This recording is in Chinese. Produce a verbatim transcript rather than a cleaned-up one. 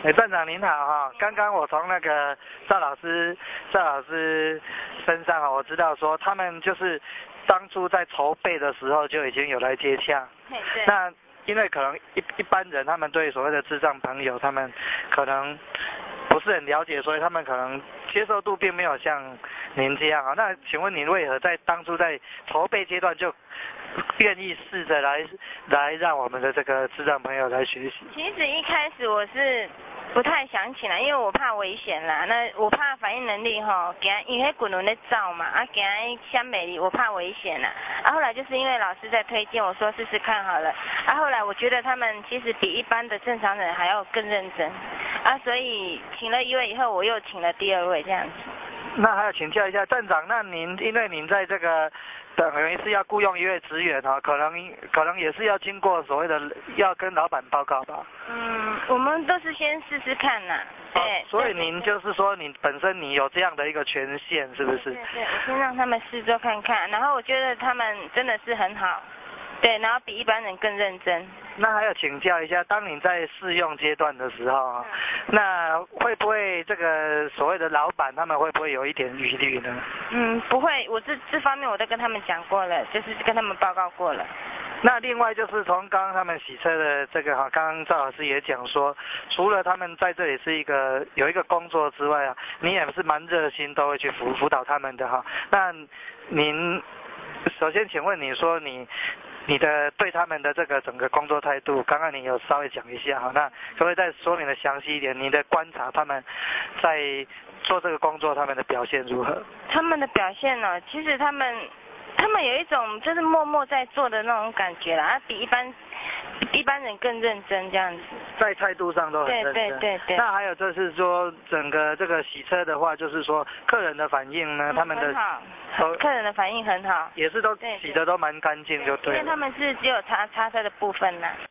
哎，站长您好哈，刚刚我从那个赵老师赵老师身上啊，我知道说他们就是当初在筹备的时候就已经有来接洽。 嘿，对。 那因为可能一一般人他们对所谓的智障朋友，他们可能不是很了解，所以他们可能接受度并没有像您这样啊。那请问您为何在当初在筹备阶段就愿意试着来来让我们的这个智障朋友来学习？ 其实一开始我是不太想起来，因为我怕危险啦。那我怕反应能力吼，给他因为滚轮在照嘛，啊给他香美丽，我怕危险啦。啊后来就是因为老师在推荐，我说试试看好了。啊后来我觉得他们其实比一般的正常人还要更认真，啊所以请了一位以后，我又请了第二位这样子。 那还要请教一下站长，那您因为您在这个等于是要雇佣一位职员哈，可能可能也是要经过所谓的要跟老板报告吧？ 嗯，我们都是先试试看呐。对、 哦。所以您就是说，你本身你有这样的一个权限，是不是？ 对对，我先让他们试做看看，然后我觉得他们真的是很好，对，然后比一般人更认真。 那还要请教一下，当你在试用阶段的时候啊，那会不会这个所谓的老板他们会不会有一点疑虑呢？ 嗯，不会，我这这方面我都跟他们讲过了，就是跟他们报告过了。 那另外就是从刚刚他们洗车的这个哈，刚刚赵老师也讲说，除了他们在这里是一个有一个工作之外啊，你也是蛮热心，都会去辅辅导他们的哈。那您首先请问你说你你的对他们的这个整个工作态度，刚刚你有稍微讲一下哈，那可不可以再说明的详细一点？你的观察他们在做这个工作，他们的表现如何？ 他们的表现呢、哦，其实他们他们有一种就是默默在做的那种感觉啦，啊，比一般一般人更认真这样子。 在态度上都很认真。 对对对对。 那还有就是说，整个这个洗车的话，就是说客人的反应呢， 嗯、 他们的很好，客人的反应很好， 也是都洗的都蛮干净，就对了。 因为他们是只有擦擦车的部分啦。